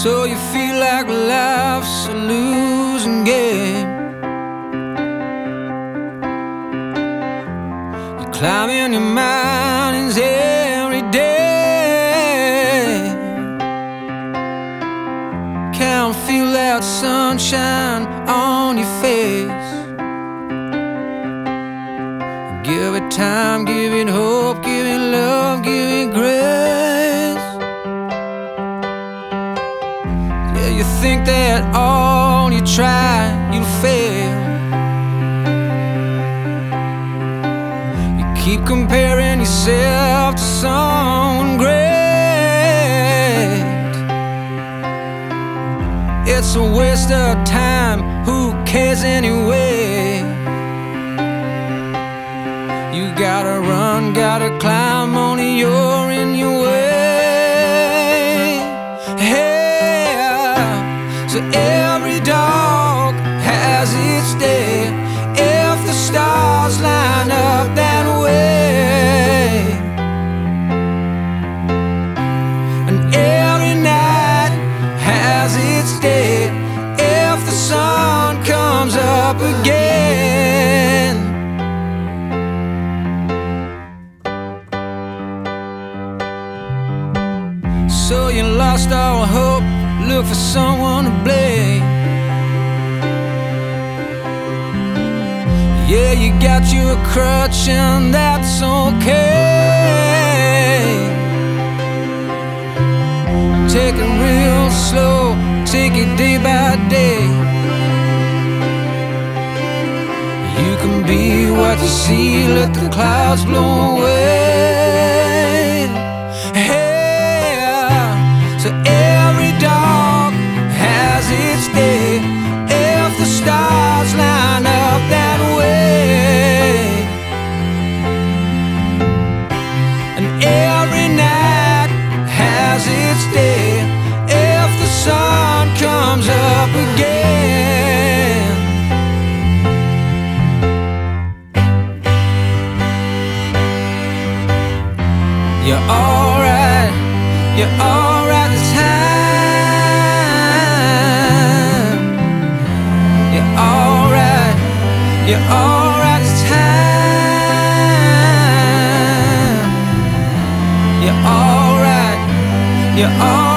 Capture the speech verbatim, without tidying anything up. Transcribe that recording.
So you feel like life's a losing game. You're climbing your mountains every day. Can't feel that sunshine on your face. Give it time, give it hope, give it love, give it grace. Yeah, you think that all you try, you'll fail. You keep comparing yourself to someone great. It's a waste of time, who cares anyway? You gotta run, gotta climb, only you're in your way. Yeah. So every dog has its day, if the stars line up that way. And every night has its day, if the sun comes up again. So you lost all hope, look for someone to blame. Yeah, you got you a crutch and that's okay. Take it real slow, take it day by day. You can be what you see, let the clouds blow away. Hey. So every dog has its day, if the stars line up that way. And every night has its day, if the sun comes up again. You're alright, you're alright this time. You're alright, you're alright this time. You're alright, you're alright.